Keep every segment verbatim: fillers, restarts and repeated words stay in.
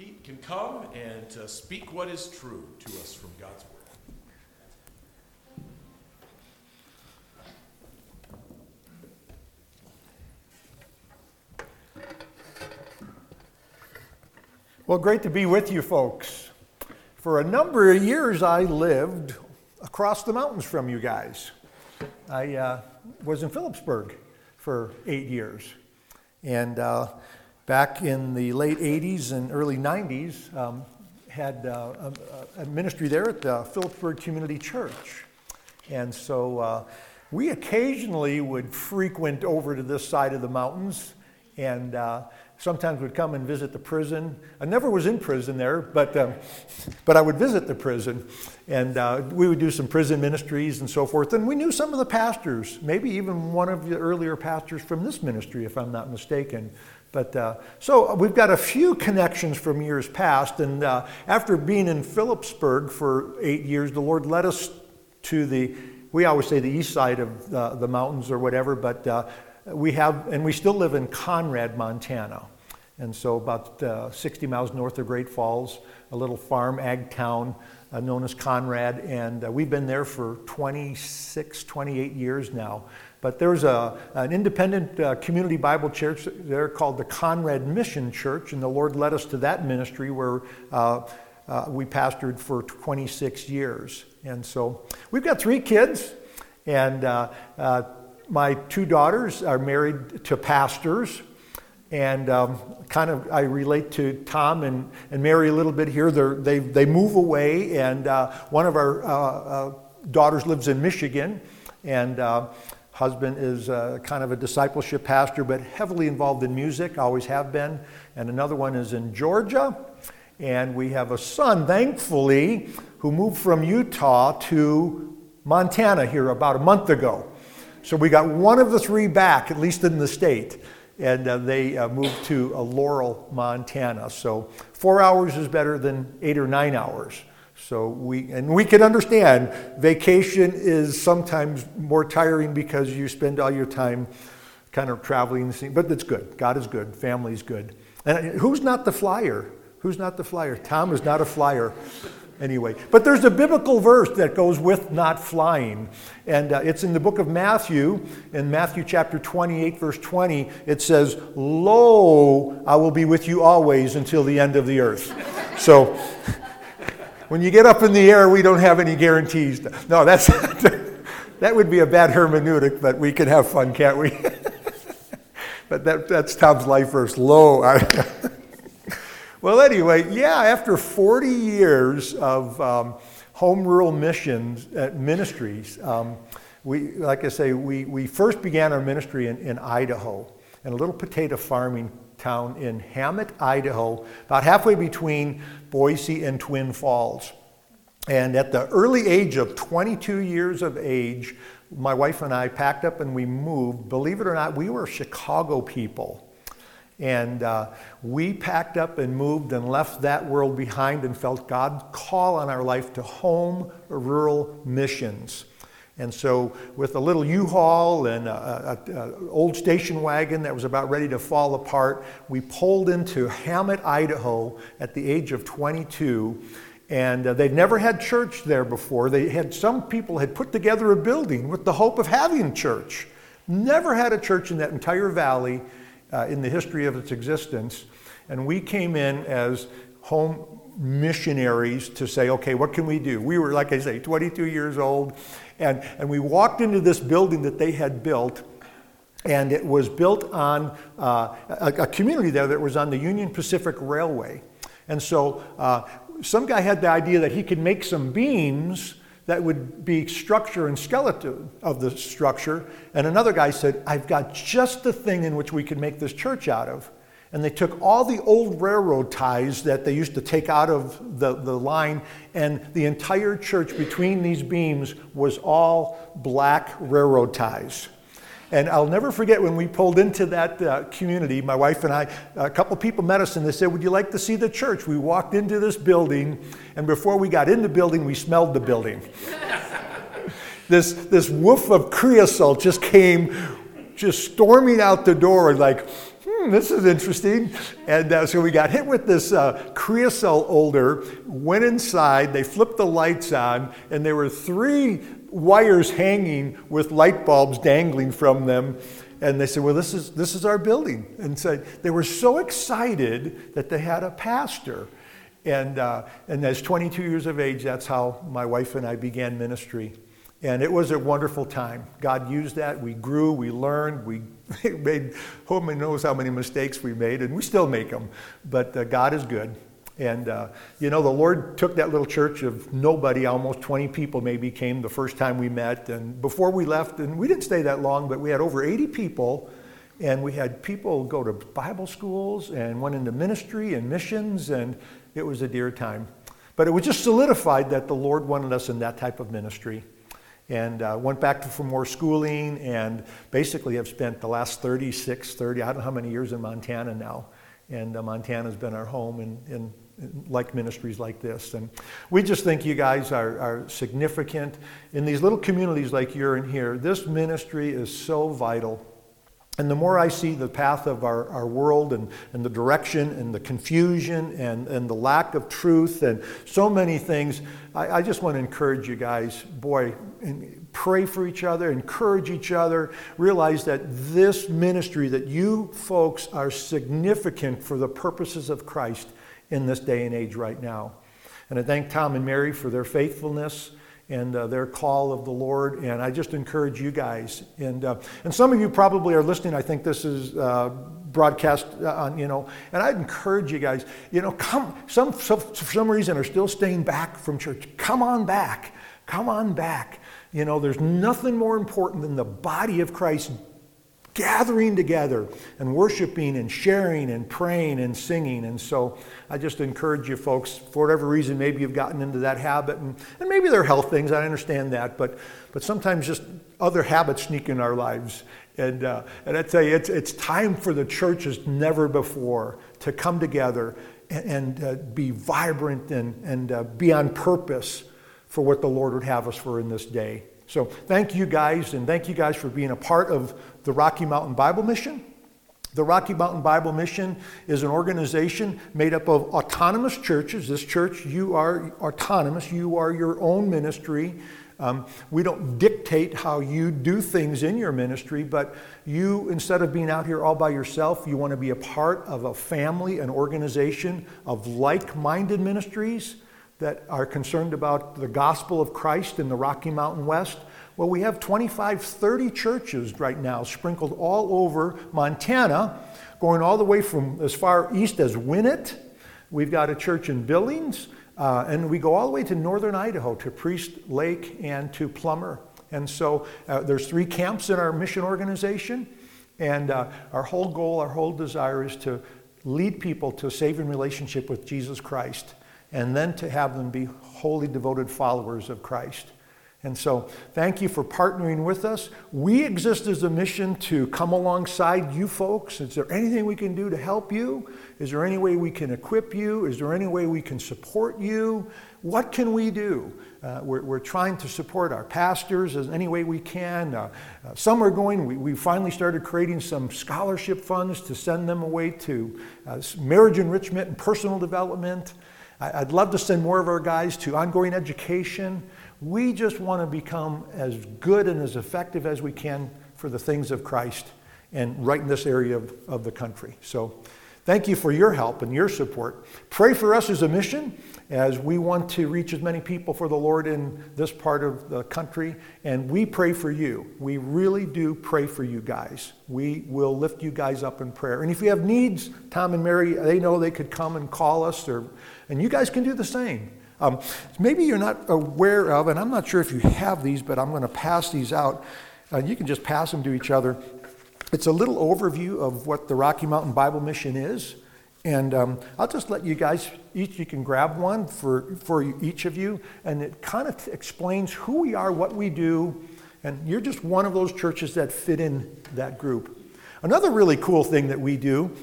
Pete can come and uh, speak what is true to us from God's Word. Well, great to be with you folks. For a number of years, I lived across the mountains from you guys. I uh, was in Phillipsburg for eight years. And uh, back in the late eighties and early nineties, um, had uh, a, a ministry there at the Phillipsburg Community Church. And so uh, we occasionally would frequent over to this side of the mountains, and uh, sometimes would come and visit the prison. I never was in prison there, but um, but I would visit the prison, and uh, we would do some prison ministries and so forth. And we knew some of the pastors, maybe even one of the earlier pastors from this ministry, if I'm not mistaken. But uh, so we've got a few connections from years past. And uh, after being in Phillipsburg for eight years, the Lord led us to the, we always say the east side of uh, the mountains or whatever, but uh, we have, and we still live in Conrad, Montana. And so about uh, sixty miles north of Great Falls, a little farm ag town uh, known as Conrad. And uh, we've been there for twenty-six, twenty-eight years now. But there's a, an independent uh, community Bible church there called the Conrad Mission Church. And the Lord led us to that ministry where uh, uh, we pastored for twenty-six years. And so we've got three kids. And uh, uh, my two daughters are married to pastors. And um, kind of, I relate to Tom and, and Mary a little bit here. They're, they they move away, and uh, one of our uh, uh, daughters lives in Michigan, and uh, husband is uh, kind of a discipleship pastor, but heavily involved in music, always have been. And another one is in Georgia, and we have a son, thankfully, who moved from Utah to Montana here about a month ago. So we got one of the three back, at least in the state. And uh, they uh, moved to uh, Laurel, Montana. So four hours is better than eight or nine hours. So we, and we can understand vacation is sometimes more tiring because you spend all your time kind of traveling, but it's good. God is good. Family is good. And who's not the flyer? Who's not the flyer? Tom is not a flyer. Anyway, but there's a biblical verse that goes with not flying, and uh, it's in the book of Matthew. In Matthew chapter twenty-eight, verse twenty, it says, "Lo, I will be with you always until the end of the earth." So, when you get up in the air, we don't have any guarantees. No, that's that would be a bad hermeneutic, but we can have fun, can't we? But that, that's Tom's life verse. Lo, I... Well, anyway, yeah, after forty years of um, home rural missions uh, ministries, um, we, like I say, we, we first began our ministry in, in Idaho, in a little potato farming town in Hammett, Idaho, about halfway between Boise and Twin Falls. And at the early age of twenty-two years of age, my wife and I packed up and we moved. Believe it or not, we were Chicago people. And uh, we packed up and moved and left that world behind and felt God's call on our life to home rural missions. And so with a little U-Haul and an old station wagon that was about ready to fall apart, we pulled into Hammett, Idaho at the age of twenty-two. And uh, they'd never had church there before. They had, some people had put together a building with the hope of having church. Never had a church in that entire valley Uh, in the history of its existence. And we came in as home missionaries to say, okay, what can we do? We were, like I say, twenty-two years old, and, and we walked into this building that they had built, and it was built on uh, a, a community there that was on the Union Pacific Railway. And so uh, some guy had the idea that he could make some beams that would be structure and skeleton of the structure. And another guy said, I've got just the thing in which we can make this church out of. And they took all the old railroad ties that they used to take out of the, the line, and the entire church between these beams was all black railroad ties. And I'll never forget when we pulled into that uh, community, my wife and I, a couple people met us and they said, would you like to see the church? We walked into this building, and before we got in the building, we smelled the building. this, this woof of creosote just came just storming out the door, like, hmm, hmm, this is interesting. And uh, so we got hit with this uh, creosote odor, went inside, they flipped the lights on, and there were three wires hanging with light bulbs dangling from them. And they said, well, this is this is our building. And so they were so excited that they had a pastor. And uh, and as twenty-two years of age, that's how my wife and I began ministry. And it was a wonderful time. God used that. We grew, we learned, we made, who knows how many mistakes we made, and we still make them. But uh, God is good. And, uh, you know, the Lord took that little church of nobody, almost twenty people maybe came the first time we met. And before we left, and we didn't stay that long, but we had over eighty people. And we had people go to Bible schools and went into ministry and missions, and it was a dear time. But it was just solidified that the Lord wanted us in that type of ministry. And uh, went back for more schooling, and basically have spent the last thirty-six, thirty, I don't know how many years in Montana now. And uh, Montana's been our home in, in, in like ministries like this. And we just think you guys are, are significant. In these little communities like you're in here, this ministry is so vital. And the more I see the path of our, our world and, and the direction and the confusion and, and the lack of truth and so many things, I, I just want to encourage you guys, boy, pray for each other, encourage each other, realize that this ministry, that you folks are significant for the purposes of Christ in this day and age right now. And I thank Tom and Mary for their faithfulness and uh, their call of the Lord, and I just encourage you guys. And uh, and some of you probably are listening. I think this is uh, broadcast on, you know, and I'd encourage you guys, you know, come, some, some, for some reason are still staying back from church. Come on back. Come on back. You know, there's nothing more important than the body of Christ gathering together and worshiping and sharing and praying and singing. And so I just encourage you folks, for whatever reason, maybe you've gotten into that habit, and, and maybe they're health things, I understand that, but but sometimes just other habits sneak in our lives. And uh, and I tell you, it's it's time for the church as never before to come together and, and uh, be vibrant and, and uh, be on purpose for what the Lord would have us for in this day. So thank you guys, and thank you guys for being a part of the Rocky Mountain Bible Mission. The Rocky Mountain Bible Mission is an organization made up of autonomous churches. This church, you are autonomous. You are your own ministry. Um, we don't dictate how you do things in your ministry, but you, instead of being out here all by yourself, you want to be a part of a family, an organization of like-minded ministries that are concerned about the gospel of Christ in the Rocky Mountain West. Well, we have twenty-five, thirty churches right now sprinkled all over Montana, going all the way from as far east as Winnett. We've got a church in Billings, uh, and we go all the way to northern Idaho, to Priest Lake and to Plummer. And so uh, there's three camps in our mission organization, and uh, our whole goal, our whole desire is to lead people to a saving relationship with Jesus Christ, and then to have them be wholly devoted followers of Christ. And so thank you for partnering with us. We exist as a mission to come alongside you folks. Is there anything we can do to help you? Is there any way we can equip you? Is there any way we can support you? What can we do? Uh, we're, we're trying to support our pastors as any way we can. Uh, uh, some are going, we, we finally started creating some scholarship funds to send them away to uh, marriage enrichment and personal development. I, I'd love to send more of our guys to ongoing education. We just want to become as good and as effective as we can for the things of Christ and right in this area of, of the country. So thank you for your help and your support. Pray for us as a mission as we want to reach as many people for the Lord in this part of the country. And we pray for you. We really do pray for you guys. We will lift you guys up in prayer. And if you have needs, Tom and Mary, they know they could come and call us, or, and you guys can do the same. Um, maybe you're not aware of, and I'm not sure if you have these, but I'm going to pass these out. Uh, you can just pass them to each other. It's a little overview of what the Rocky Mountain Bible Mission is. And um, I'll just let you guys, each you can grab one for, for each of you. And it kind of explains who we are, what we do. And you're just one of those churches that fit in that group. Another really cool thing that we do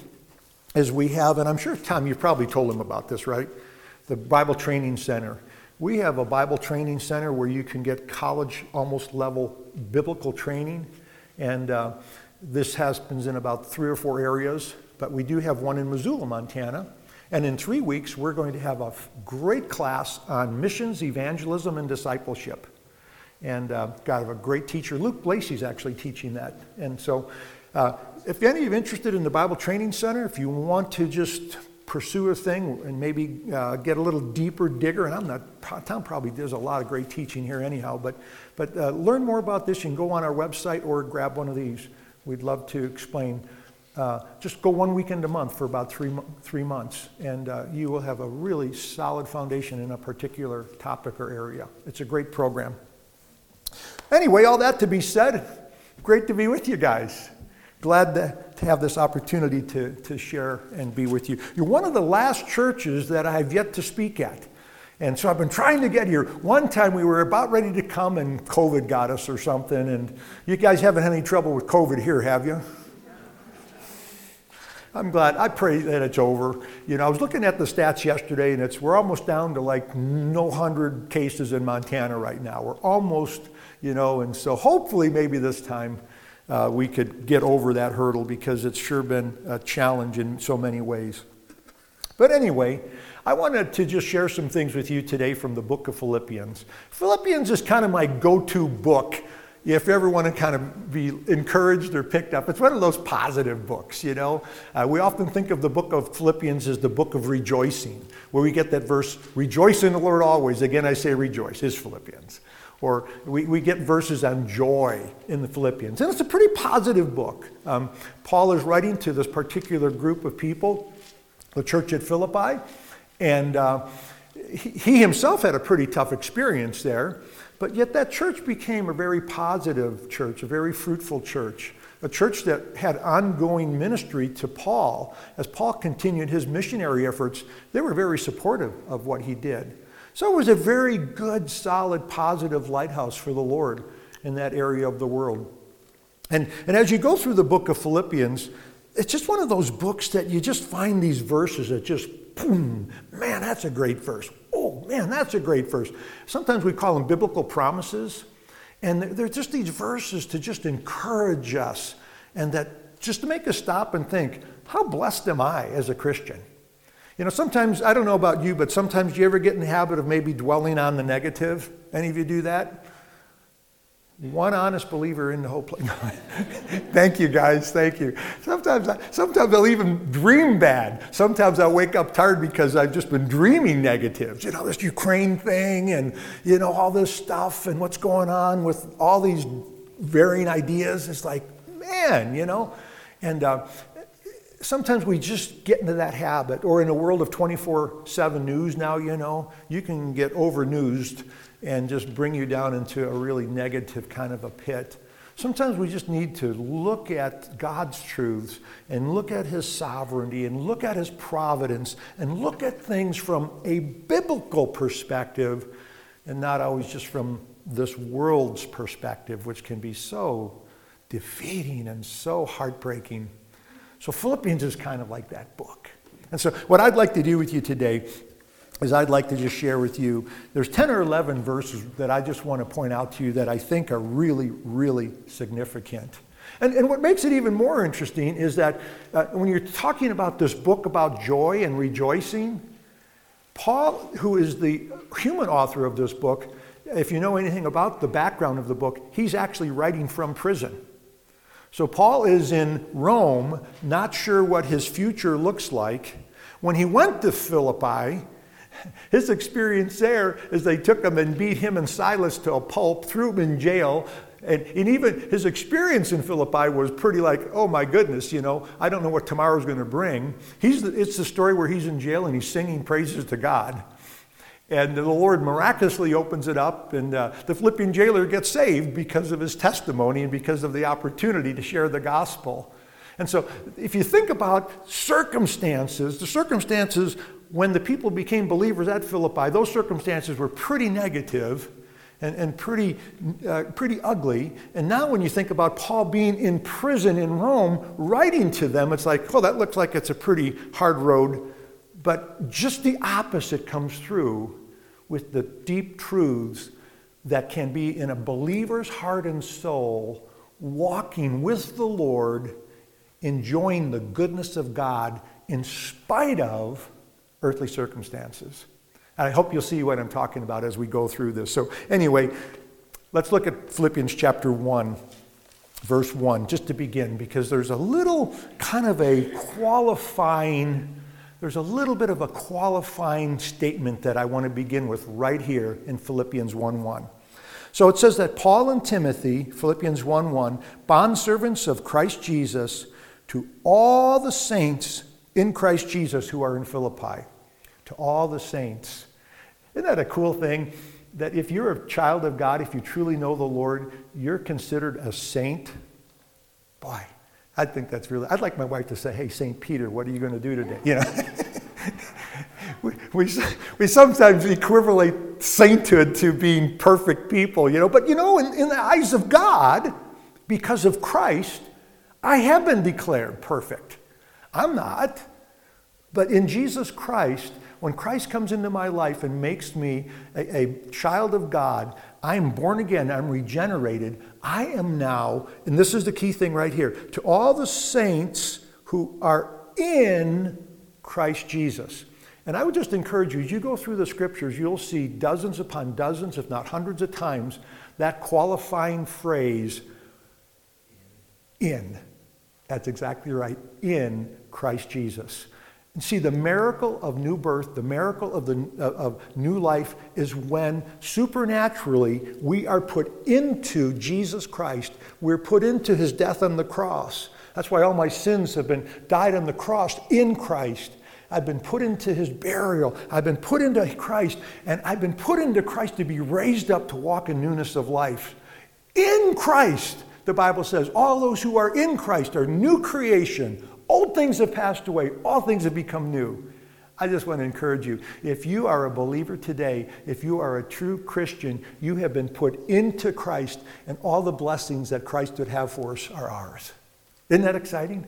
is we have, and I'm sure, Tom, you've probably told him about this, right? The Bible Training Center. We have a Bible Training Center where you can get college almost level biblical training. And uh, this happens in about three or four areas. but we do have one in Missoula, Montana. And in three weeks, we're going to have a great class on missions, evangelism, and discipleship. And uh, got a great teacher. Luke Lacey's actually teaching that. And so uh, if any of you are interested in the Bible Training Center, if you want to just pursue a thing and maybe uh, get a little deeper digger, and I'm not, Tom probably does a lot of great teaching here anyhow, but, but uh, learn more about this. You can go on our website or grab one of these. We'd love to explain. Uh, just go one weekend a month for about three, three months, and uh, you will have a really solid foundation in a particular topic or area. It's a great program. Anyway, all that to be said, great to be with you guys. Glad to, to have this opportunity to, to share and be with you. You're one of the last churches that I have yet to speak at. And so I've been trying to get here. One time we were about ready to come and COVID got us or something. And you guys haven't had any trouble with COVID here, have you? I'm glad. I pray that it's over. You know, I was looking at the stats yesterday, and it's we're almost down to like no hundred cases in Montana right now. We're almost, you know, and so hopefully maybe this time Uh, we could get over that hurdle, because it's sure been a challenge in so many ways. But anyway, I wanted to just share some things with you today from the book of Philippians. Philippians is kind of my go-to book if you ever want to kind of be encouraged or picked up. It's one of those positive books, you know. Uh, we often think of the book of Philippians as the book of rejoicing, where we get that verse, rejoice in the Lord always. Again, I say rejoice, is Philippians. Or we, we get verses on joy in the Philippians. And it's a pretty positive book. Um, Paul is writing to this particular group of people, the church at Philippi. And uh, he, he himself had a pretty tough experience there. But yet that church became a very positive church, a very fruitful church. A church that had ongoing ministry to Paul. As Paul continued his missionary efforts, they were very supportive of what he did. So it was a very good, solid, positive lighthouse for the Lord in that area of the world. And, and as you go through the book of Philippians, it's just one of those books that you just find these verses that just, boom, man, that's a great verse. Oh, man, that's a great verse. Sometimes we call them biblical promises. And they're just these verses to just encourage us, and that just to make us stop and think, how blessed am I as a Christian? You know, sometimes, I don't know about you, but sometimes you ever get in the habit of maybe dwelling on the negative? Any of you do that? One honest believer in the whole place. Thank you, guys. Thank you. Sometimes, I, sometimes I'll even dream bad. Sometimes I'll wake up tired because I've just been dreaming negatives. You know, this Ukraine thing, and, you know, all this stuff, and what's going on with all these varying ideas. It's like, man, you know. And uh, sometimes we just get into that habit. Or in a world of twenty-four seven news now, you know, you can get over-newsed and just bring you down into a really negative kind of a pit. Sometimes we just need to look at God's truths and look at his sovereignty and look at his providence and look at things from a biblical perspective and not always just from this world's perspective, which can be so defeating and so heartbreaking. So Philippians is kind of like that book. And so what I'd like to do with you today is I'd like to just share with you, there's ten or eleven verses that I just want to point out to you that I think are really, really significant. And, and what makes it even more interesting is that uh, when you're talking about this book about joy and rejoicing, Paul, who is the human author of this book, if you know anything about the background of the book, he's actually writing from prison. So Paul is in Rome, not sure what his future looks like. When he went to Philippi, his experience there is they took him and beat him and Silas to a pulp, threw him in jail. And, and even his experience in Philippi was pretty like, oh my goodness, you know, I don't know what tomorrow's going to bring. He's the, it's the story where he's in jail and he's singing praises to God. And the Lord miraculously opens it up, and uh, the Philippian jailer gets saved because of his testimony and because of the opportunity to share the gospel. And so if you think about circumstances, the circumstances when the people became believers at Philippi, those circumstances were pretty negative and, and pretty, uh, pretty ugly. And now when you think about Paul being in prison in Rome, writing to them, it's like, oh, that looks like it's a pretty hard road. But just the opposite comes through with the deep truths that can be in a believer's heart and soul, walking with the Lord enjoying the goodness of God in spite of earthly circumstances. And I hope you'll see what I'm talking about as we go through this. So anyway, let's look at Philippians chapter one, verse one, just to begin, because there's a little kind of a qualifying, there's a little bit of a qualifying statement that I want to begin with right here in Philippians one one. So it says that Paul and Timothy, Philippians one one, bondservants of Christ Jesus, to all the saints in Christ Jesus who are in Philippi. To all the saints. Isn't that a cool thing? That if you're a child of God, if you truly know the Lord, you're considered a saint. Boy, I think that's really, I'd like my wife to say, hey, Saint Peter, what are you going to do today? You know, we, we, we sometimes equivalent sainthood to being perfect people, you know, but you know, in, in the eyes of God, because of Christ, I have been declared perfect. I'm not. But in Jesus Christ, when Christ comes into my life and makes me a, a child of God, I am born again, I'm regenerated. I am now, and this is the key thing right here, to all the saints who are in Christ Jesus. And I would just encourage you, as you go through the scriptures, you'll see dozens upon dozens, if not hundreds of times, that qualifying phrase, in. That's exactly right, in Christ Jesus. And see, the miracle of new birth, the miracle of, the, of new life is when supernaturally we are put into Jesus Christ. We're put into his death on the cross. That's why all my sins have been died on the cross in Christ. I've been put into his burial. I've been put into Christ. And I've been put into Christ to be raised up to walk in newness of life. In Christ, the Bible says, all those who are in Christ are new creation. Old things have passed away. All things have become new. I just want to encourage you. If you are a believer today, if you are a true Christian, you have been put into Christ, and all the blessings that Christ would have for us are ours. Isn't that exciting?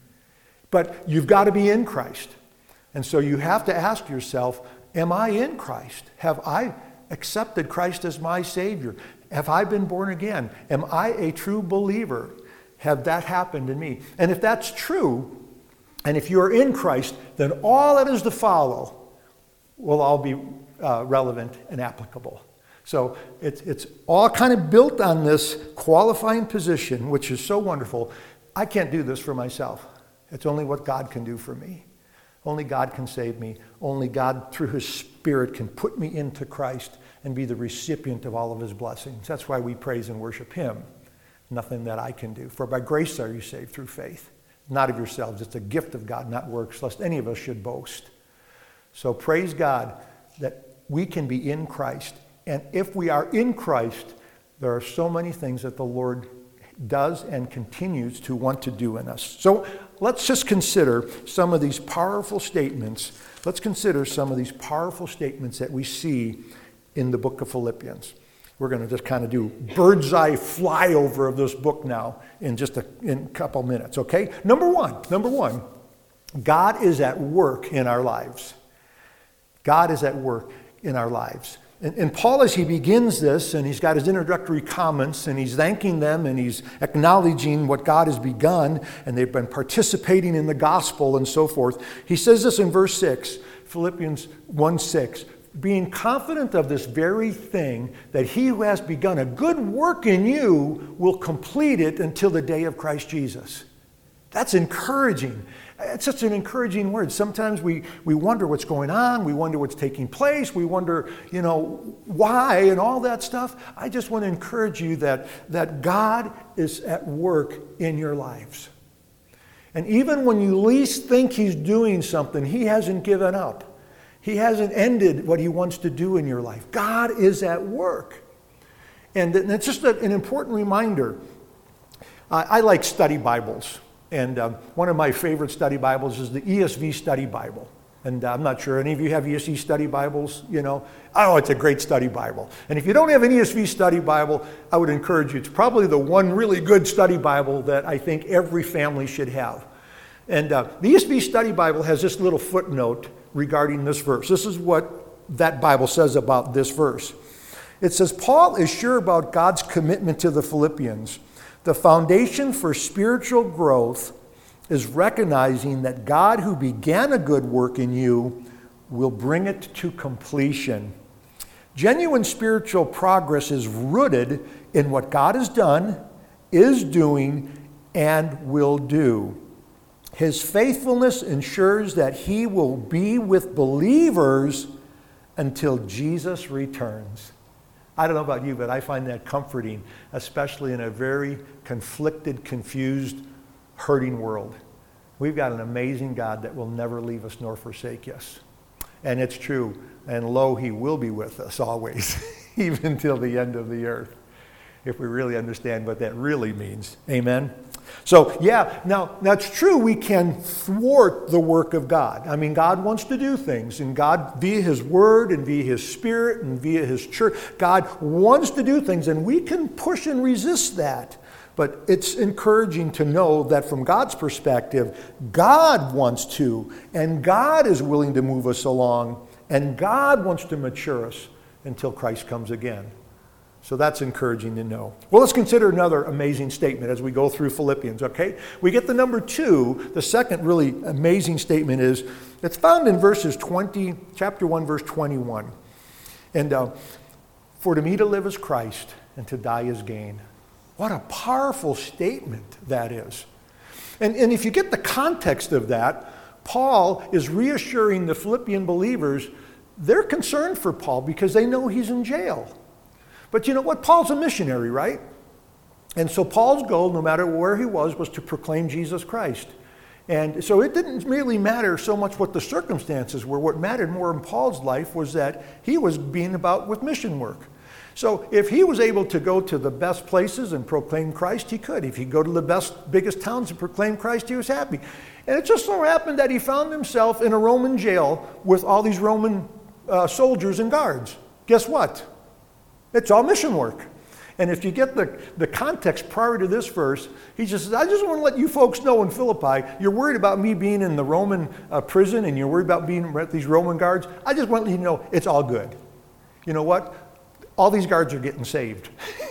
But you've got to be in Christ. And so you have to ask yourself, am I in Christ? Have I accepted Christ as my Savior? Have I been born again? Am I a true believer? Have that happened in me? And if that's true, and if you are in Christ, then all that is to follow will all be uh, relevant and applicable. So it's, it's all kind of built on this qualifying position, which is so wonderful. I can't do this for myself. It's only what God can do for me. Only God can save me. Only God, through his Spirit, can put me into Christ and be the recipient of all of his blessings. That's why we praise and worship him. Nothing that I can do. For by grace are you saved through faith, not of yourselves. It's a gift of God, not works, lest any of us should boast. So praise God that we can be in Christ. And if we are in Christ, there are so many things that the Lord does and continues to want to do in us. So let's just consider some of these powerful statements. Let's consider some of these powerful statements that we see in the book of Philippians. We're going to just kind of do bird's eye flyover of this book now in just a, in a couple minutes, okay? Number one, number one, God is at work in our lives. God is at work in our lives. And, and Paul, as he begins this, and he's got his introductory comments, and he's thanking them, and he's acknowledging what God has begun, and they've been participating in the gospel and so forth. He says this in verse six, Philippians one six, being confident of this very thing, that he who has begun a good work in you will complete it until the day of Christ Jesus. That's encouraging. It's such an encouraging word. Sometimes we, we wonder what's going on. We wonder what's taking place. We wonder, you know, why and all that stuff. I just want to encourage you that, that God is at work in your lives. And even when you least think he's doing something, he hasn't given up. He hasn't ended what he wants to do in your life. God is at work. And it's just an important reminder. I like study Bibles. And um, one of my favorite study Bibles is the E S V Study Bible. And uh, I'm not sure any of you have E S V Study Bibles, you know. Oh, it's a great study Bible. And if you don't have an E S V Study Bible, I would encourage you. It's probably the one really good study Bible that I think every family should have. And uh, the E S V Study Bible has this little footnote regarding this verse. This is what that Bible says about this verse. It says, Paul is sure about God's commitment to the Philippians, the foundation for spiritual growth is recognizing that God who began a good work in you will bring it to completion. Genuine spiritual progress is rooted in what God has done, is doing, and will do. His faithfulness ensures that he will be with believers until Jesus returns. I don't know about you, but I find that comforting, especially in a very conflicted, confused, hurting world. We've got an amazing God that will never leave us nor forsake us. And it's true. And lo, he will be with us always, even till the end of the earth, if we really understand what that really means. Amen? So, yeah, now, that's true. We can thwart the work of God. I mean, God wants to do things, and God, via his word and via his spirit and via his church, God wants to do things, and we can push and resist that. But it's encouraging to know that from God's perspective, God wants to, and God is willing to move us along, and God wants to mature us until Christ comes again. So that's encouraging to know. Well, let's consider another amazing statement as we go through Philippians, okay? We get to number two. The second really amazing statement is, it's found in verses twenty, chapter one, verse twenty-one. And uh, for to me to live is Christ, and to die is gain. What a powerful statement that is. And, and if you get the context of that, Paul is reassuring the Philippian believers. They're concerned for Paul because they know he's in jail. But you know what? Paul's a missionary, right? And so Paul's goal, no matter where he was, was to proclaim Jesus Christ. And so it didn't really matter so much what the circumstances were. What mattered more in Paul's life was that he was being about with mission work. So if he was able to go to the best places and proclaim Christ, he could. If he'd go to the best, biggest towns and proclaim Christ, he was happy. And it just so happened that he found himself in a Roman jail with all these Roman uh, soldiers and guards. Guess what? It's all mission work. And if you get the, the context prior to this verse, he just says, I just want to let you folks know in Philippi, you're worried about me being in the Roman uh, prison and you're worried about being with these Roman guards. I just want you to know it's all good. You know what? All these guards are getting saved.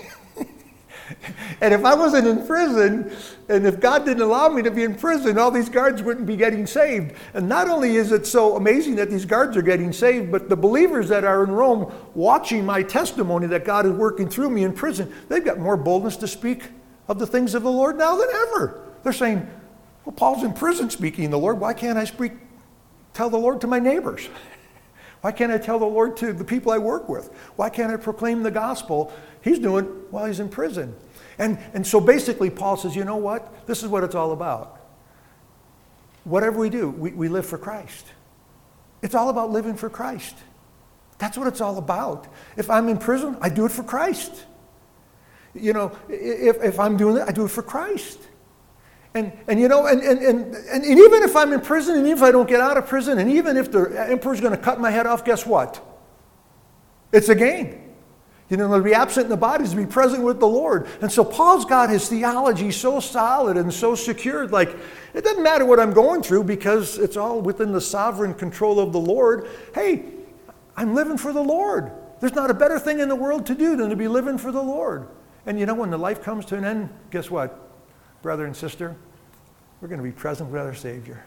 And if I wasn't in prison, and if God didn't allow me to be in prison, all these guards wouldn't be getting saved. And not only is it so amazing that these guards are getting saved, but the believers that are in Rome watching my testimony that God is working through me in prison, they've got more boldness to speak of the things of the Lord now than ever. They're saying, well, Paul's in prison speaking the Lord. Why can't I speak, tell the Lord to my neighbors? Why can't I tell the Lord to the people I work with? Why can't I proclaim the gospel? He's doing it while he's in prison. And, and so basically Paul says, you know what? This is what it's all about. Whatever we do, we, we live for Christ. It's all about living for Christ. That's what it's all about. If I'm in prison, I do it for Christ. You know, if, if I'm doing it, I do it for Christ. And, and you know, and, and, and, and even if I'm in prison, and even if I don't get out of prison, and even if the emperor's going to cut my head off, guess what? It's a gain. You know, to be absent in the body is to be present with the Lord. And so Paul's got his theology so solid and so secured, like, it doesn't matter what I'm going through because it's all within the sovereign control of the Lord. Hey, I'm living for the Lord. There's not a better thing in the world to do than to be living for the Lord. And you know, when the life comes to an end, guess what, brother and sister? We're going to be present with our Savior.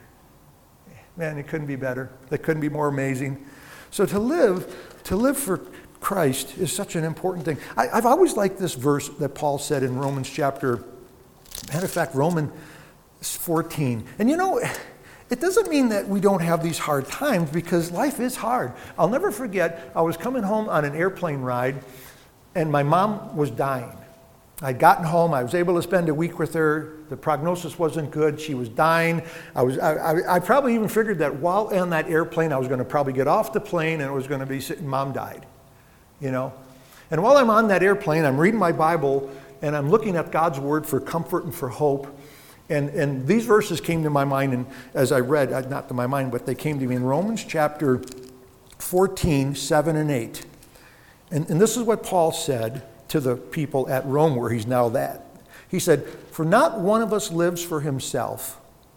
Man, it couldn't be better. It couldn't be more amazing. So to live, to live for Christ is such an important thing. I, I've always liked this verse that Paul said in Romans chapter, matter of fact, Romans fourteen. And you know, it doesn't mean that we don't have these hard times because life is hard. I'll never forget, I was coming home on an airplane ride and my mom was dying. I'd gotten home. I was able to spend a week with her. The prognosis wasn't good. She was dying. I was. I, I, I probably even figured that while on that airplane, I was going to probably get off the plane and it was going to be sitting. Mom died, you know. And while I'm on that airplane, I'm reading my Bible and I'm looking at God's word for comfort and for hope. And and these verses came to my mind, and as I read, not to my mind, but they came to me in Romans chapter fourteen, seven and eight. And, and this is what Paul said to the people at Rome where he's now at. He said, for not one of us lives for himself.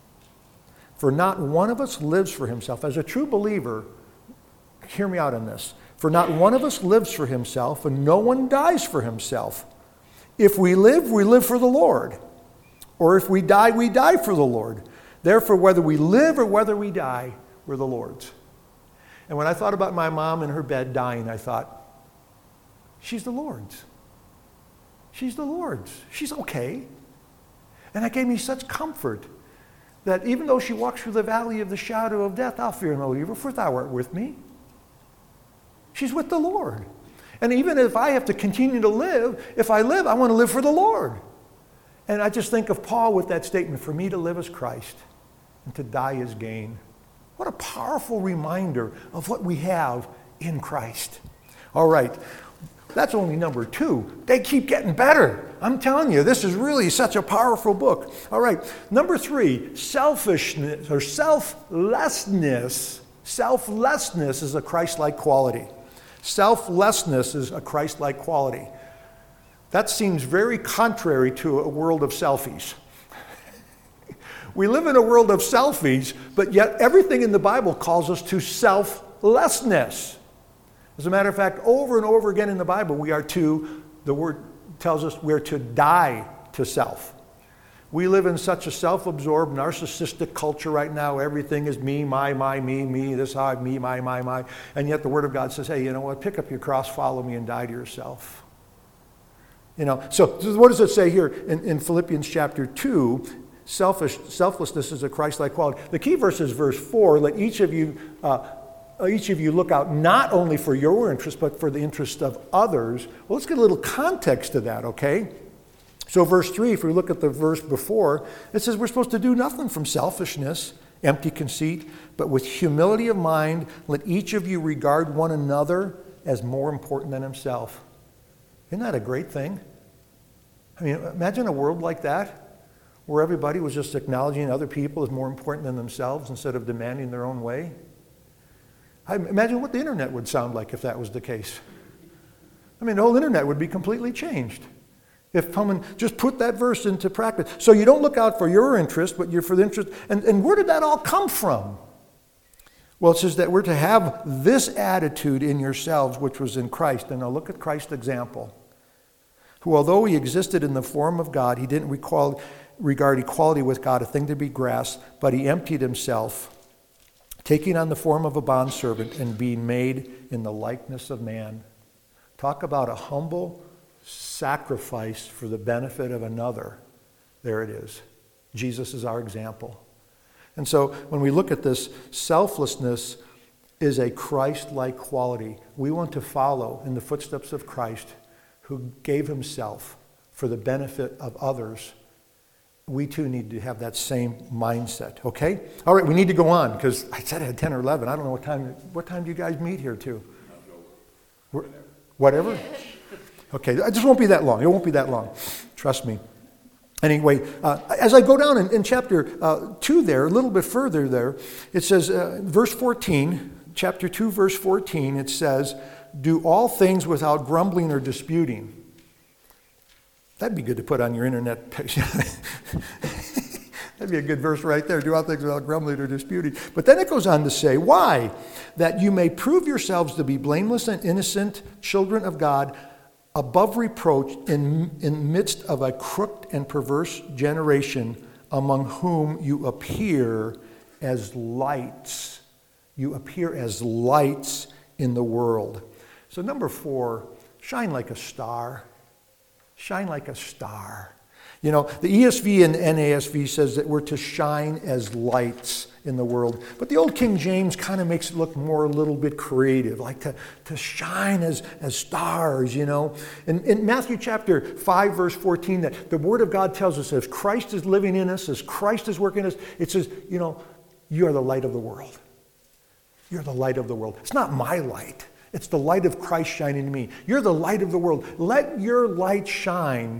For not one of us lives for himself. As a true believer, hear me out on this. For not one of us lives for himself, and no one dies for himself. If we live, we live for the Lord. Or if we die, we die for the Lord. Therefore, whether we live or whether we die, we're the Lord's. And when I thought about my mom in her bed dying, I thought, she's the Lord's. She's the Lord's. She's okay. And that gave me such comfort that even though she walks through the valley of the shadow of death, I'll fear no evil, for thou art with me. She's with the Lord. And even if I have to continue to live, if I live, I want to live for the Lord. And I just think of Paul with that statement, for me to live as Christ and to die as gain. What a powerful reminder of what we have in Christ. All right, that's only number two. They keep getting better. I'm telling you, this is really such a powerful book. All right, number three, selfishness or selflessness. Selflessness is a Christ-like quality. Selflessness is a Christ-like quality. That seems very contrary to a world of selfies. We live in a world of selfies, but yet everything in the Bible calls us to selflessness. As a matter of fact, over and over again in the Bible, we are to, the word tells us we're to die to self. We live in such a self-absorbed, narcissistic culture right now. Everything is me, my, my, me, me, this, how, me, my, my, my. And yet the Word of God says, hey, you know what? Pick up your cross, follow me, and die to yourself. You know, so, so what does it say here in, in Philippians chapter two? Selfish, selflessness is a Christ-like quality. The key verse is verse four. Let each of you, uh, each of you look out not only for your interest, but for the interest of others. Well, let's get a little context to that, okay? So verse three, if we look at the verse before, it says we're supposed to do nothing from selfishness, empty conceit, but with humility of mind, let each of you regard one another as more important than himself. Isn't that a great thing? I mean, imagine a world like that, where everybody was just acknowledging other people as more important than themselves instead of demanding their own way. I imagine what the internet would sound like if that was the case. I mean, the whole internet would be completely changed if someone just put that verse into practice. So you don't look out for your interest, but you're for the interest. And, and where did that all come from? Well, it says that we're to have this attitude in yourselves, which was in Christ. And now look at Christ's example. Who, although he existed in the form of God, he didn't recall, regard equality with God a thing to be grasped, but he emptied himself, taking on the form of a bondservant and being made in the likeness of man. Talk about a humble sacrifice for the benefit of another. There it is. Jesus is our example. And so when we look at this, selflessness is a Christ-like quality. We want to follow in the footsteps of Christ, who gave himself for the benefit of others. We too need to have that same mindset, okay? All right, we need to go on, because I said I had ten or eleven. I don't know what time, what time do you guys meet here to? Whatever? Okay, it just won't be that long. It won't be that long. Trust me. Anyway, uh, as I go down in, in chapter uh, two there, a little bit further there, it says, uh, verse fourteen, chapter two, verse fourteen, it says, do all things without grumbling or disputing. That'd be good to put on your internet page. That'd be a good verse right there. Do all things without grumbling or disputing. But then it goes on to say, why? That you may prove yourselves to be blameless and innocent children of God, above reproach in, in midst of a crooked and perverse generation, among whom you appear as lights. You appear as lights in the world. So number four, shine like a star. Shine like a star. You know, the E S V and N A S V says that we're to shine as lights in the world. But the old King James kind of makes it look more a little bit creative, like to, to shine as, as stars, you know. In, in Matthew chapter five, verse fourteen, that the Word of God tells us as Christ is living in us, as Christ is working in us, it says, you know, you are the light of the world. You're the light of the world. It's not my light. It's the light of Christ shining in me. You're the light of the world. Let your light shine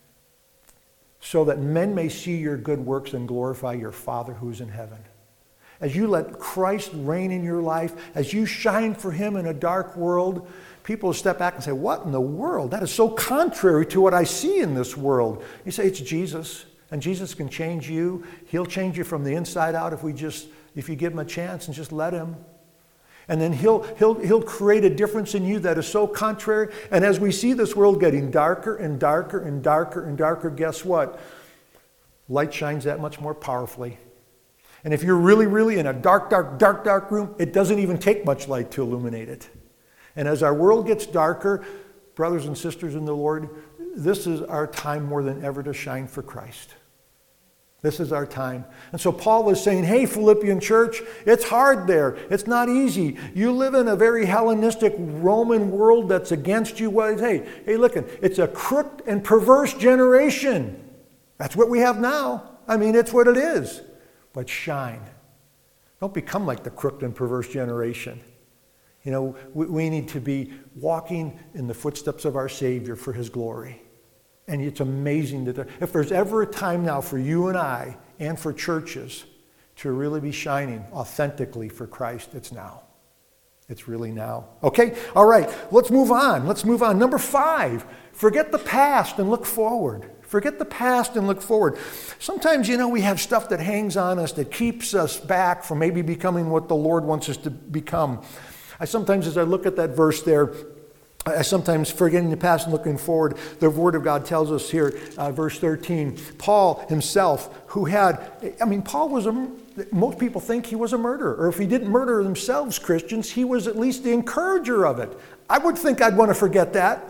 so that men may see your good works and glorify your Father who is in heaven. As you let Christ reign in your life, as you shine for him in a dark world, people will step back and say, what in the world? That is so contrary to what I see in this world. You say, it's Jesus, and Jesus can change you. He'll change you from the inside out if we just, if you give him a chance and just let him. And then he'll, he'll, he'll create a difference in you that is so contrary. And as we see this world getting darker and darker and darker and darker, guess what? Light shines that much more powerfully. And if you're really, really in a dark, dark, dark, dark room, it doesn't even take much light to illuminate it. And as our world gets darker, brothers and sisters in the Lord, this is our time more than ever to shine for Christ. This is our time. And so Paul was saying, hey, Philippian church, it's hard there. It's not easy. You live in a very Hellenistic Roman world that's against you. Well, hey, hey, look, it's a crooked and perverse generation. That's what we have now. I mean, it's what it is. But shine. Don't become like the crooked and perverse generation. You know, we, we need to be walking in the footsteps of our Savior for his glory. And it's amazing that there, if there's ever a time now for you and I and for churches to really be shining authentically for Christ, it's now. It's really now. Okay? All right. Let's move on. Let's move on. Number five, forget the past and look forward. Forget the past and look forward. Sometimes, you know, we have stuff that hangs on us that keeps us back from maybe becoming what the Lord wants us to become. I sometimes, as I look at that verse there, I sometimes, forgetting the past and looking forward, the Word of God tells us here, uh, verse thirteen, Paul himself, who had, I mean, Paul was a, most people think he was a murderer, or if he didn't murder themselves, Christians, he was at least the encourager of it. I would think I'd want to forget that.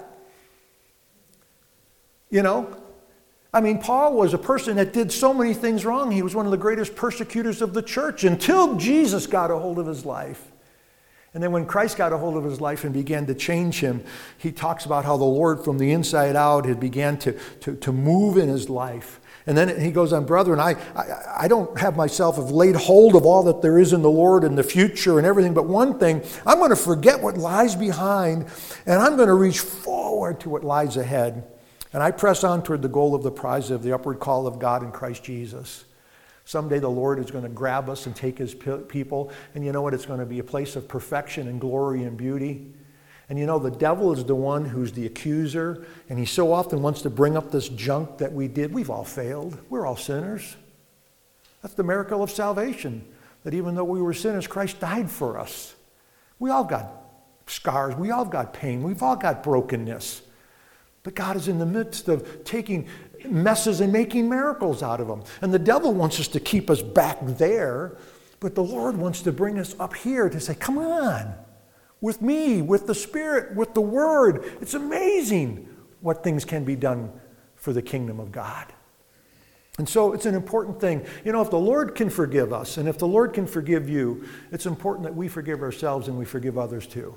You know? I mean, Paul was a person that did so many things wrong. He was one of the greatest persecutors of the church until Jesus got a hold of his life. And then when Christ got a hold of his life and began to change him, he talks about how the Lord from the inside out had began to, to, to move in his life. And then he goes on, brethren, I, I, I don't have myself have laid hold of all that there is in the Lord and the future and everything, but one thing, I'm going to forget what lies behind, and I'm going to reach forward to what lies ahead. And I press on toward the goal of the prize of the upward call of God in Christ Jesus. Someday the Lord is going to grab us and take his people. And you know what? It's going to be a place of perfection and glory and beauty. And you know, the devil is the one who's the accuser. And he so often wants to bring up this junk that we did. We've all failed. We're all sinners. That's the miracle of salvation. That even though we were sinners, Christ died for us. We all got scars. We all got pain. We've all got brokenness. But God is in the midst of taking messes and making miracles out of them. And the devil wants us to keep us back there, but the Lord wants to bring us up here to say, come on, with me, with the Spirit, with the Word. It's amazing what things can be done for the kingdom of God. And so it's an important thing. You know, if the Lord can forgive us, and if the Lord can forgive you, it's important that we forgive ourselves and we forgive others too.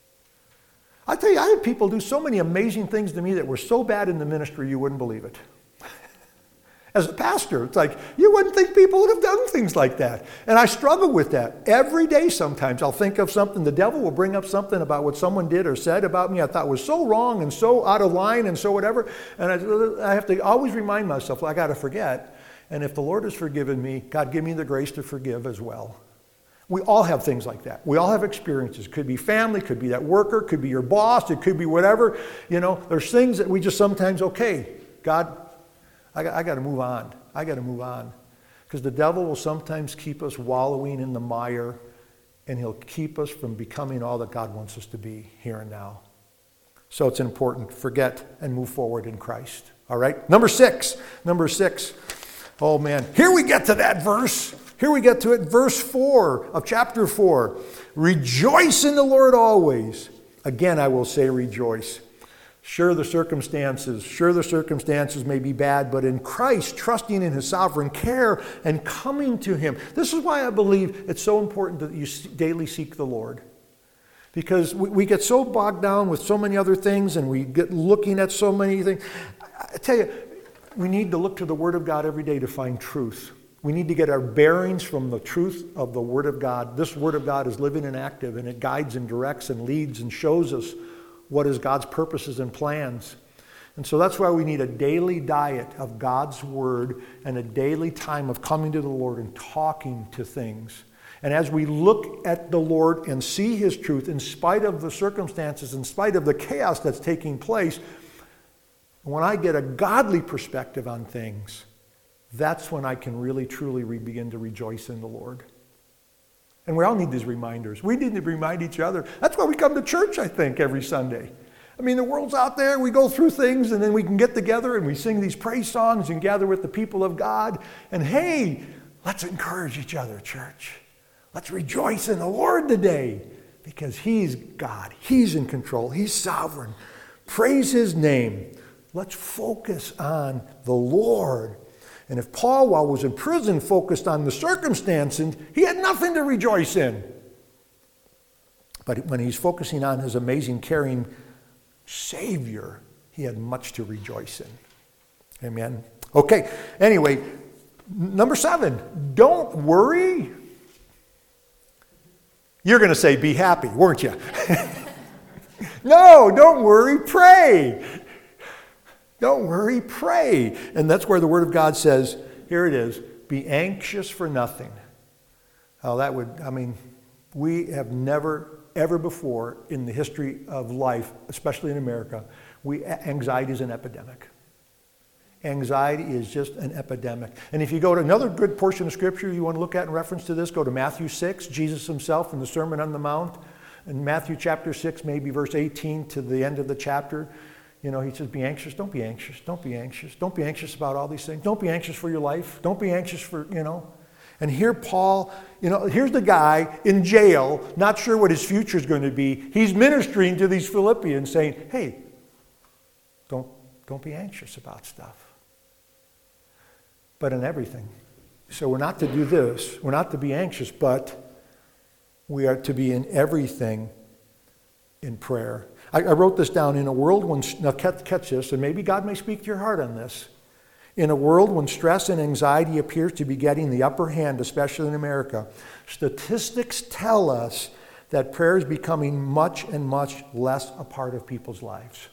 I tell you, I had people do so many amazing things to me that were so bad in the ministry you wouldn't believe it. As a pastor, it's like, you wouldn't think people would have done things like that. And I struggle with that. Every day sometimes I'll think of something, the devil will bring up something about what someone did or said about me I thought was so wrong and so out of line and so whatever. And I, I have to always remind myself, well, I got to forget. And if the Lord has forgiven me, God, give me the grace to forgive as well. We all have things like that. We all have experiences. Could be family, could be that worker, could be your boss, it could be whatever. You know, there's things that we just sometimes, okay, God, I got, I got to move on. I got to move on. Because the devil will sometimes keep us wallowing in the mire, and he'll keep us from becoming all that God wants us to be here and now. So it's important to forget and move forward in Christ. All right? Number six. Number six. Oh, man. Here we get to that verse. Here we get to it, verse four of chapter four. Rejoice in the Lord always. Again, I will say rejoice. Sure, the circumstances, sure the circumstances may be bad, but in Christ, trusting in his sovereign care and coming to him. This is why I believe it's so important that you daily seek the Lord. Because we, we get so bogged down with so many other things, and we get looking at so many things. I tell you, we need to look to the Word of God every day to find truth. We need to get our bearings from the truth of the Word of God. This Word of God is living and active, and it guides and directs and leads and shows us what is God's purposes and plans. And so that's why we need a daily diet of God's Word and a daily time of coming to the Lord and talking to things. And as we look at the Lord and see his truth, in spite of the circumstances, in spite of the chaos that's taking place, when I get a godly perspective on things, that's when I can really, truly re- begin to rejoice in the Lord. And we all need these reminders. We need to remind each other. That's why we come to church, I think, every Sunday. I mean, the world's out there. We go through things, and then we can get together and we sing these praise songs and gather with the people of God. And hey, let's encourage each other, church. Let's rejoice in the Lord today because He's God. He's in control. He's sovereign. Praise His name. Let's focus on the Lord. And if Paul, while he was in prison, focused on the circumstances, he had nothing to rejoice in. But when he's focusing on his amazing, caring Savior, he had much to rejoice in. Amen. Okay, anyway, number seven, don't worry. You're going to say be happy, weren't you? No, don't worry, pray. Don't worry, pray. And that's where the Word of God says, here it is, be anxious for nothing. Oh, that would, I mean, we have never, ever before in the history of life, especially in America, we, anxiety is an epidemic. Anxiety is just an epidemic. And if you go to another good portion of Scripture you want to look at in reference to this, go to Matthew six, Jesus himself in the Sermon on the Mount. In Matthew chapter six, maybe verse eighteen to the end of the chapter, you know, he says, be anxious. Don't be anxious. Don't be anxious. Don't be anxious about all these things. Don't be anxious for your life. Don't be anxious for, you know. And here Paul, you know, here's the guy in jail, not sure what his future is going to be. He's ministering to these Philippians saying, hey, don't, don't be anxious about stuff. But in everything. So we're not to do this. We're not to be anxious, but we are to be in everything in prayer. I, I wrote this down. In a world when, now catch, catch this, and maybe God may speak to your heart on this. In a world when stress and anxiety appears to be getting the upper hand, especially in America, statistics tell us that prayer is becoming much and much less a part of people's lives.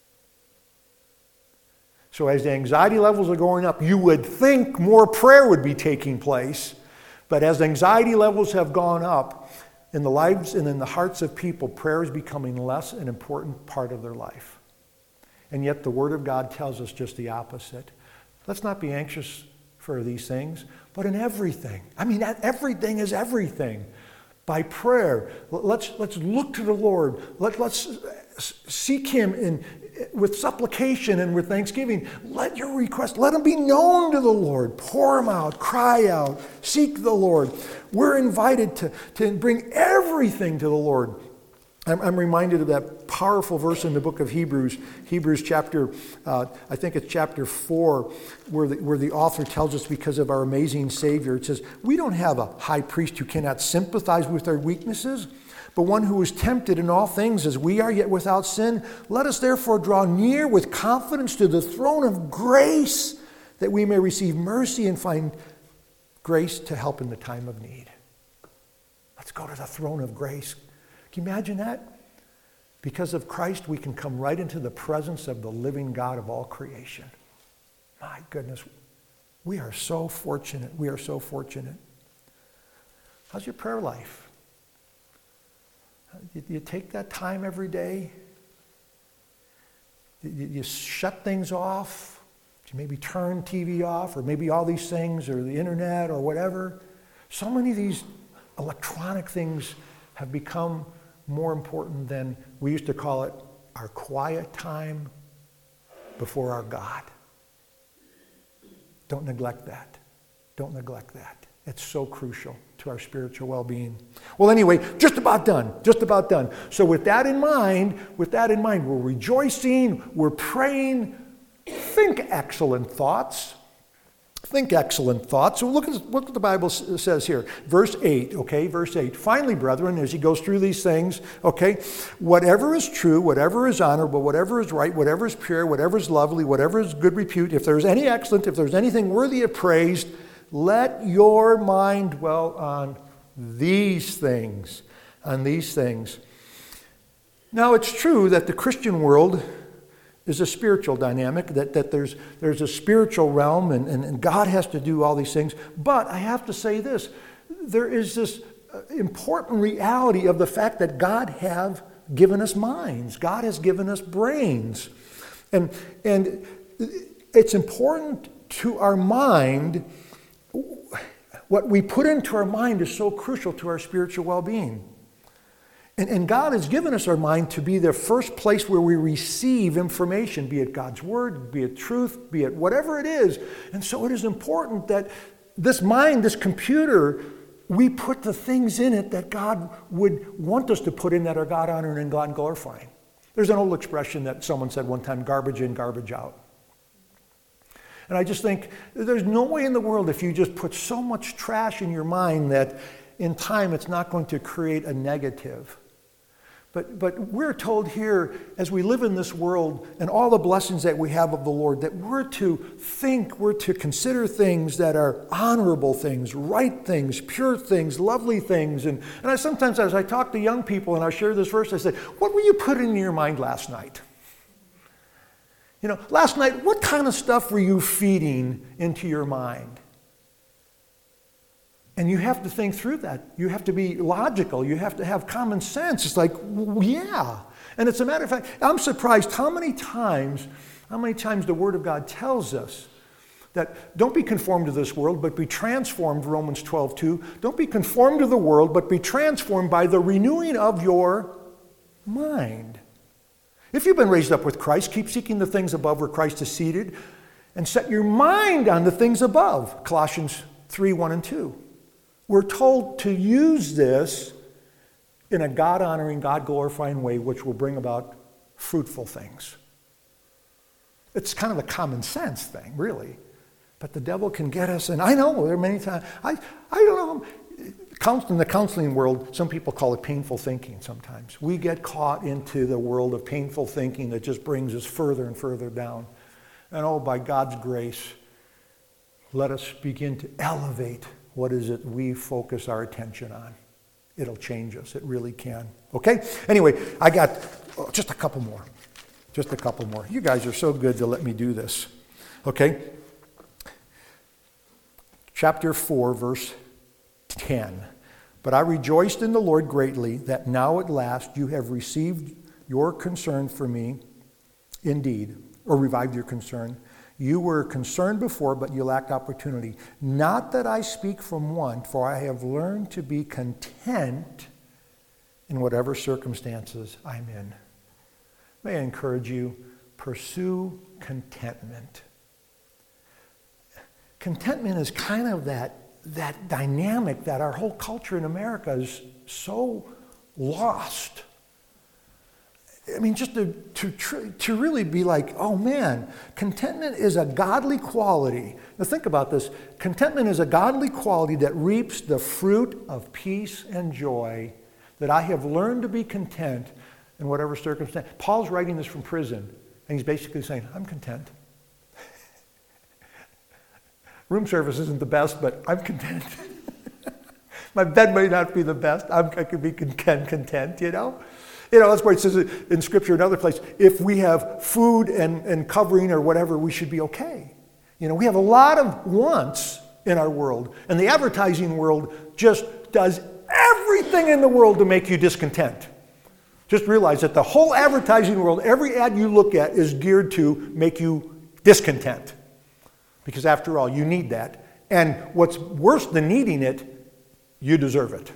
So as the anxiety levels are going up, you would think more prayer would be taking place. But as anxiety levels have gone up, in the lives and in the hearts of people, prayer is becoming less an important part of their life. And yet the Word of God tells us just the opposite. Let's not be anxious for these things, but in everything. I mean, everything is everything. By prayer, let's, let's look to the Lord. Let, let's seek Him in, with supplication and with thanksgiving. Let your request, let them be known to the Lord. Pour them out, cry out, seek the Lord. We're invited to, to bring everything to the Lord. I'm, I'm reminded of that powerful verse in the book of Hebrews, Hebrews chapter, uh, I think it's chapter four, where the, where the author tells us because of our amazing Savior, it says, we don't have a high priest who cannot sympathize with our weaknesses, but one who is tempted in all things as we are, yet without sin. Let us therefore draw near with confidence to the throne of grace, that we may receive mercy and find grace to help in the time of need. Let's go to the throne of grace. Can you imagine that? Because of Christ, we can come right into the presence of the living God of all creation. My goodness, we are so fortunate. We are so fortunate. How's your prayer life? Do you take that time every day? Do you shut things off? Do you maybe turn T V off, or maybe all these things, or the internet, or whatever? So many of these electronic things have become more important than, we used to call it, our quiet time before our God. Don't neglect that. Don't neglect that. It's so crucial to our spiritual well-being. Well, anyway, just about done. Just about done. So with that in mind, with that in mind, we're rejoicing, we're praying. Think excellent thoughts. Think excellent thoughts. So look at what the Bible says here. Verse eight, okay, verse eight. Finally, brethren, as he goes through these things, okay, whatever is true, whatever is honorable, whatever is right, whatever is pure, whatever is lovely, whatever is good repute, if there's any excellent, if there's anything worthy of praise, let your mind dwell on these things, on these things. Now, it's true that the Christian world is a spiritual dynamic, that, that there's, there's a spiritual realm, and, and, and God has to do all these things. But I have to say this, there is this important reality of the fact that God have given us minds. God has given us brains. And, and it's important to our mind. What we put into our mind is so crucial to our spiritual well-being. And, and God has given us our mind to be the first place where we receive information, be it God's Word, be it truth, be it whatever it is. And so it is important that this mind, this computer, we put the things in it that God would want us to put in that are God-honoring and God-glorifying. There's an old expression that someone said one time, garbage in, garbage out. And I just think there's no way in the world if you just put so much trash in your mind that in time it's not going to create a negative. But, but we're told here, as we live in this world and all the blessings that we have of the Lord, that we're to think, we're to consider things that are honorable things, right things, pure things, lovely things. And, and I sometimes, as I talk to young people and I share this verse, I say, what were you putting in your mind last night? You know, last night, what kind of stuff were you feeding into your mind? And you have to think through that. You have to be logical. You have to have common sense. It's like, yeah. And it's a matter of fact, I'm surprised how many times, how many times the Word of God tells us that don't be conformed to this world, but be transformed, Romans twelve two. Don't be conformed to the world, but be transformed by the renewing of your mind. If you've been raised up with Christ, keep seeking the things above where Christ is seated, and set your mind on the things above, Colossians three one and two. We're told to use this in a God-honoring, God-glorifying way, which will bring about fruitful things. It's kind of a common sense thing, really. But the devil can get us, and I know there are many times, I, I don't know, in the counseling world, some people call it painful thinking sometimes. We get caught into the world of painful thinking that just brings us further and further down. And oh, by God's grace, let us begin to elevate what is it we focus our attention on. It'll change us. It really can. Okay? Anyway, I got oh, just a couple more. Just a couple more. You guys are so good to let me do this. Okay? Chapter four, verse ten. But I rejoiced in the Lord greatly that now at last you have received your concern for me indeed, or revived your concern. You were concerned before, but you lacked opportunity. Not that I speak from want, for I have learned to be content in whatever circumstances I'm in. May I encourage you, pursue contentment. Contentment is kind of that, that dynamic that our whole culture in America is so lost. I mean, just to, to, to really be like, oh man, contentment is a godly quality. Now think about this. Contentment is a godly quality that reaps the fruit of peace and joy, that I have learned to be content in whatever circumstance. Paul's writing this from prison, and he's basically saying, I'm content. Room service isn't the best, but I'm content. My bed may not be the best. I'm, I could be content, content, you know? You know, that's why it says in Scripture, another place, if we have food and, and covering or whatever, we should be okay. You know, we have a lot of wants in our world, and the advertising world just does everything in the world to make you discontent. Just realize that the whole advertising world, every ad you look at is geared to make you discontent. Because after all, you need that. And what's worse than needing it, you deserve it.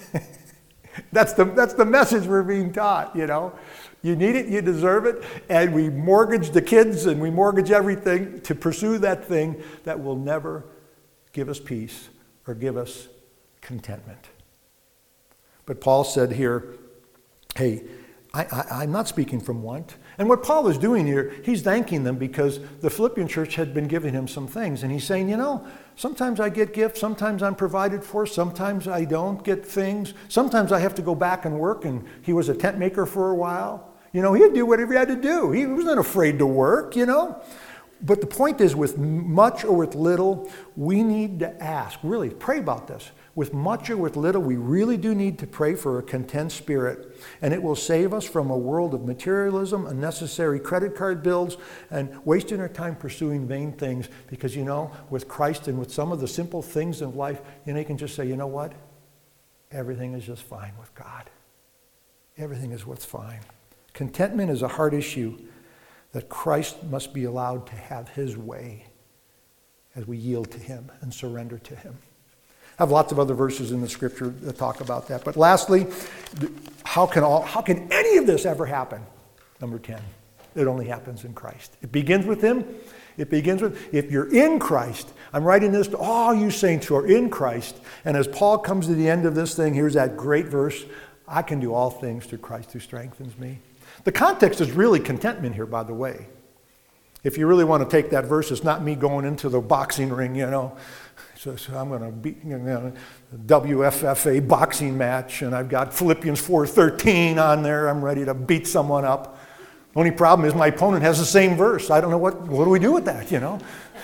That's the, that's the message we're being taught, you know. You need it, you deserve it, and we mortgage the kids and we mortgage everything to pursue that thing that will never give us peace or give us contentment. But Paul said here, hey, I, I, I'm not speaking from want. And what Paul is doing here, he's thanking them because the Philippian church had been giving him some things. And he's saying, you know, sometimes I get gifts, sometimes I'm provided for, sometimes I don't get things. Sometimes I have to go back and work, and he was a tent maker for a while. You know, he'd do whatever he had to do. He wasn't afraid to work, you know. But the point is, with much or with little, we need to ask. Really, pray about this. With much or with little, we really do need to pray for a content spirit. And it will save us from a world of materialism, unnecessary credit card bills, and wasting our time pursuing vain things. Because, you know, with Christ and with some of the simple things of life, you know, you can just say, you know what? Everything is just fine with God. Everything is what's fine. Contentment is a hard issue that Christ must be allowed to have his way as we yield to him and surrender to him. I have lots of other verses in the scripture that talk about that. But lastly, how can all, how can any of this ever happen? Number ten, it only happens in Christ. It begins with him. It begins with, if you're in Christ. I'm writing this to all you saints who are in Christ. And as Paul comes to the end of this thing, here's that great verse, I can do all things through Christ who strengthens me. The context is really contentment here, by the way. If you really want to take that verse, it's not me going into the boxing ring, you know. So, so I'm going to beat, you know, W F F A boxing match, and I've got Philippians four thirteen on there. I'm ready to beat someone up. Only problem is my opponent has the same verse. I don't know what, what do we do with that, you know?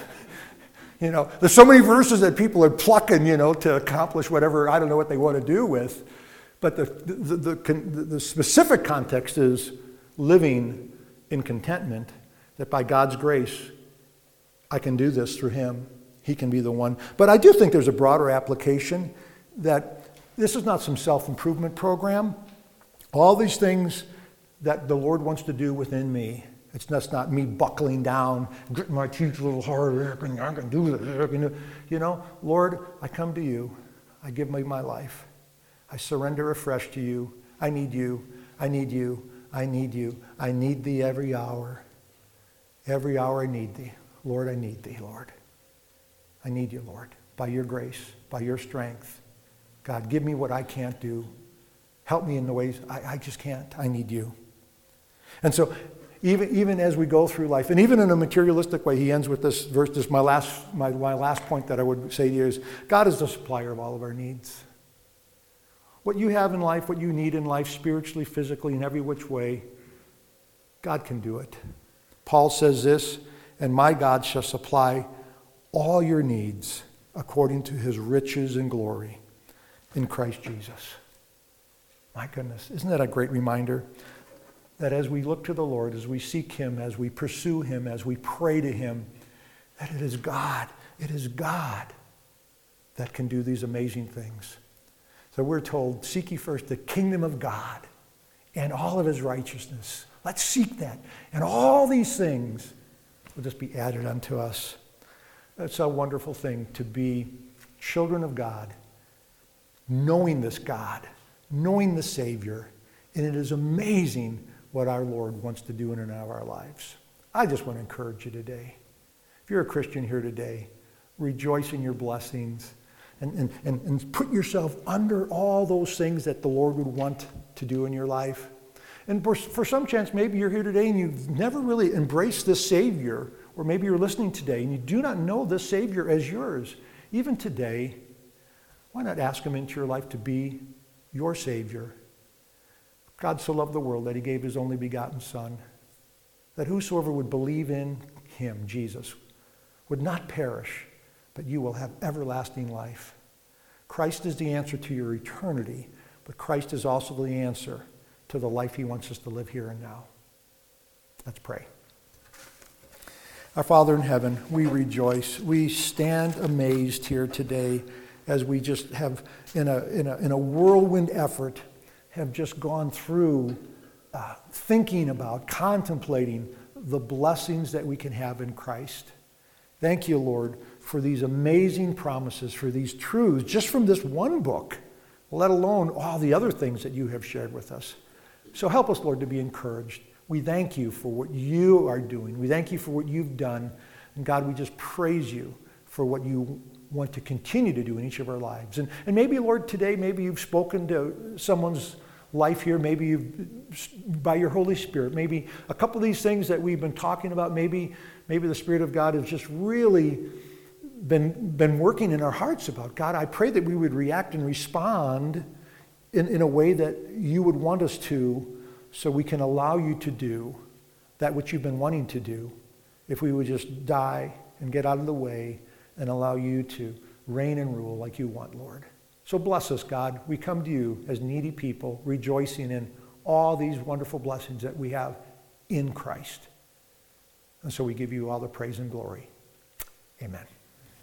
You know, there's so many verses that people are plucking, you know, to accomplish whatever, I don't know what they want to do with. But the, the, the, the, the specific context is living in contentment, that by God's grace, I can do this through him. He can be the one. But I do think there's a broader application that this is not some self-improvement program. All these things that the Lord wants to do within me, it's just not me buckling down, gritting my teeth a little harder, I can do this. You know, Lord, I come to you. I give me my life. I surrender afresh to you. I need you. I need you. I need you. I need thee every hour. Every hour I need thee. Lord, I need thee, Lord. I need you, Lord, by your grace, by your strength. God, give me what I can't do. Help me in the ways I, I just can't. I need you. And so even, even as we go through life, and even in a materialistic way, he ends with this verse. This is my last, my, my last point that I would say to you is, God is the supplier of all of our needs. What you have in life, what you need in life, spiritually, physically, in every which way, God can do it. Paul says this, and my God shall supply all your needs according to his riches and glory in Christ Jesus. My goodness, isn't that a great reminder? That as we look to the Lord, as we seek him, as we pursue him, as we pray to him, that it is God, it is God that can do these amazing things. So we're told, seek ye first the kingdom of God and all of his righteousness. Let's seek that. And all these things will just be added unto us. It's a wonderful thing to be children of God, knowing this God, knowing the Savior, and it is amazing what our Lord wants to do in and out of our lives. I just want to encourage you today. If you're a Christian here today, rejoice in your blessings and, and, and, and put yourself under all those things that the Lord would want to do in your life. And for, for some chance, maybe you're here today and you've never really embraced this Savior, or maybe you're listening today and you do not know this Savior as yours. Even today, why not ask him into your life to be your Savior? God so loved the world that he gave his only begotten Son, that whosoever would believe in him, Jesus, would not perish, but you will have everlasting life. Christ is the answer to your eternity, but Christ is also the answer to the life he wants us to live here and now. Let's pray. Our Father in heaven, we rejoice. We stand amazed here today as we just have, in a, in a, in a whirlwind effort, have just gone through uh, thinking about, contemplating the blessings that we can have in Christ. Thank you, Lord, for these amazing promises, for these truths, just from this one book, let alone all the other things that you have shared with us. So help us, Lord, to be encouraged. We thank you for what you are doing. We thank you for what you've done. And God, we just praise you for what you want to continue to do in each of our lives. And, and maybe, Lord, today, maybe you've spoken to someone's life here. Maybe you've, by your Holy Spirit, maybe a couple of these things that we've been talking about, maybe, maybe the Spirit of God has just really been, been working in our hearts about. God, I pray that we would react and respond in, in a way that you would want us to, so we can allow you to do that which you've been wanting to do. If we would just die and get out of the way and allow you to reign and rule like you want, Lord. So bless us, God. We come to you as needy people, rejoicing in all these wonderful blessings that we have in Christ. And so we give you all the praise and glory. Amen.